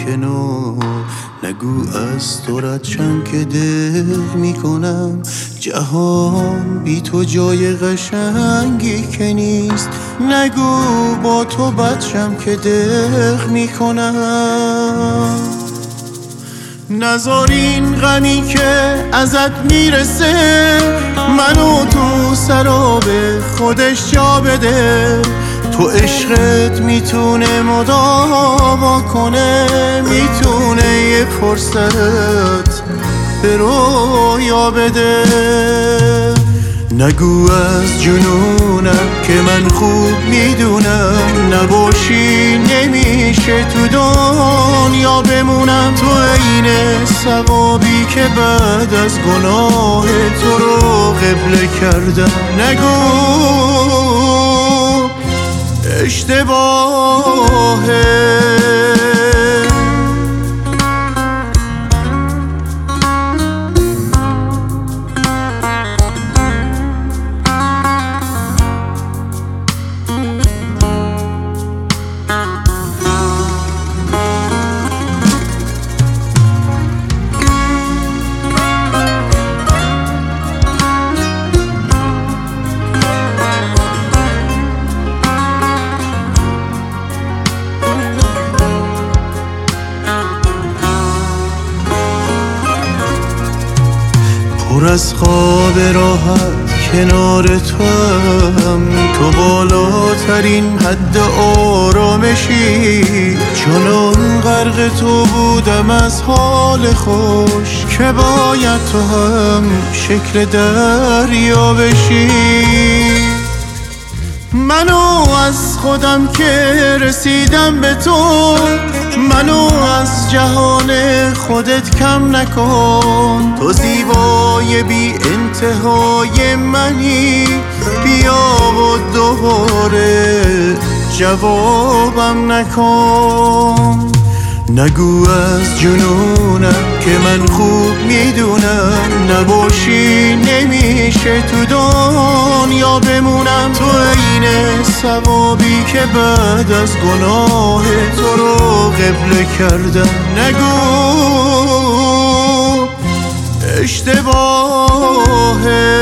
کنار. نگو از تو رد شم که دق میکنم، جهان بی تو جای قشنگی که نیست. نگو با تو بد شم که دق میکنم. نذار این غمی که ازت میرسه منو تو سراب خودش جا بده. تو عشقت میتونه مداوا کنه، میتونه یه فرصت به رویا بده. نگو از جنونم که من خوب میدونم، نباشی نمیشه تو دنیا بمونم. تو عین ثوابی که بعد از گناه تو رو قبله کردم. نگو اشتباهه. پر از خواب راحت کنار تو هم، تو بالاترین حد آرامشی. چنان غرق تو بودم از حال خوش که باید تو هم شکل دریا بشی. منو از خودم که رسیدم به تو، منو از جهان خودت کم نکن. تو زیبای بی انتهای منی، بیا و دوباره جوابم نکن. نگو از جنونم که من خوب میدونم، نباشی نمیشه تو دنیا بمونم. تو عین ثوابی که بعد از گناه تو رو قبله کردم. نگو اشتباهه.